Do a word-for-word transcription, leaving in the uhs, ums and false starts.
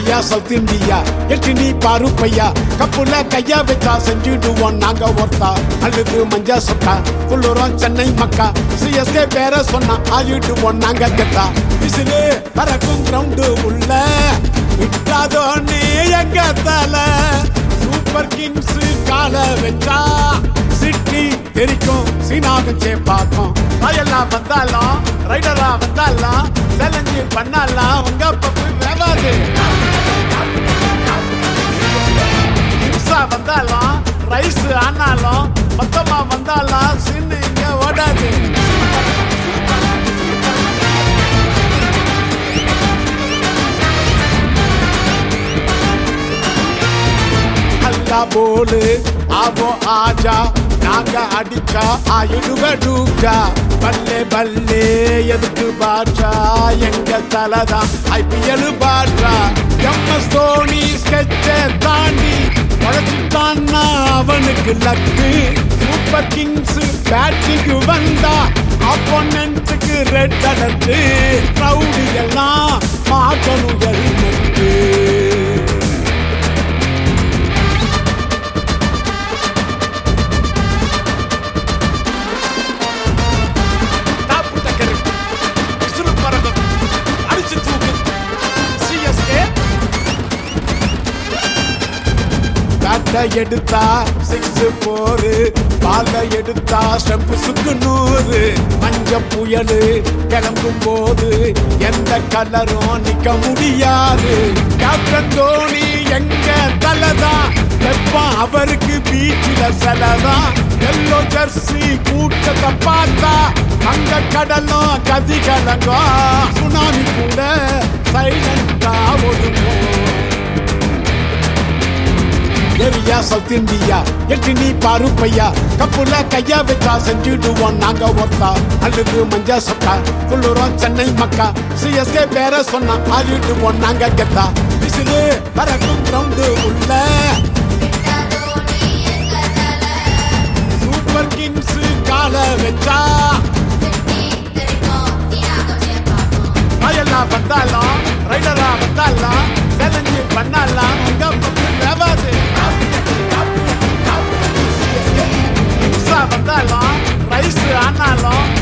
area south India எட்டு நீ பாரு பையா கப்புல கையா வச்சா செஞ்சுடுவோம் நாங்க ஒருத்தா அழுது மஞ்சா சொட்டா குள்ளுறோம் சென்னை மக்கா சிஎஸ்கே பேர சொன்னா ஆயிடுவோம் நாங்க கெட்டா விசிலு பறக்கும் கிரவுண்டு உள்ள விட்டாதோ நீ எங்க தல சூப்பர் கிங்ஸ் கால வச்சா சிட்டி தெரிக்கும் சீனாவும் சேப்பாக்கும் ராயெல்லாம் வந்தாலும் ரைடரா வந்தாலும் சேலஞ்சு பண்ணாலாம் உங்க பப்பு வேவாது இம்சா வந்தாலும் ரைஸ் ஆனாலும் மொத்தமா வந்தாலும் சின்ன இங்க ஓடாது அல்லா போலு ஆவோ ஆஜா நாங்க அடிச்சா ஆயிடுவ டூக்கா பல்லே பல்லே எதுக்கு பாட்சா எங்க தலைதான் ஐபிஎல் பாட்சா எம்எஸ் தோனி ஸ்கெட்ச தாண்டி உழைச்சிட்டான்னா அவனுக்கு லக்கு சூப்பர் கிங்ஸ் பேட்டிங்கு வந்தா அப்போனன்ட்டுக்கு ரெட் அலர்ட்டு க்ரௌடு எல்லாம் மாற்றணும் ஹெல்மெட்டு எடுத்தா சிக்ஸ் போரு பால எடுத்தா ஸ்டெம்பு சுக்கு நூறு மஞ்ச புயலு கிளம்பும் போது எந்த கலரும் நிக்க முடியாது கேப்டன் தோனி எங்க தலைதான் வெப்பம் அவருக்கு பீச்சில செலதான் எல்லோ ஜெர்சி கூட்டத்தை பார்த்தா அங்க கடலும் கதி கலங்கும் சுனாமி கூட சைலண்டா ஒதுங்கும் ஏரியா சவுத் இந்தியா எட்டு நீ பாரு பையா கப்புல கையா வச்சா செஞ்சுடுவோம் நாங்க ஒருத்தா அழுது மஞ்சா சொட்டா குள்ளுறோம் சென்னை மக்கா சிஎஸ்கே பேர சொன்னா ஆயிடுவோம் நாங்க கெத்தா விசிலு பறக்கும் கிரவுண்டு உள்ள சூப்பர் கிங்ஸ் கால வச்சா ராயெல்லாம் வந்தாலும் ரைடரா வந்தாலும் சேலஞ்சு பண்ணாலாம் உங்க பப்பு வேவாது வந்தாலும் ரைஸ் ஆனாலும்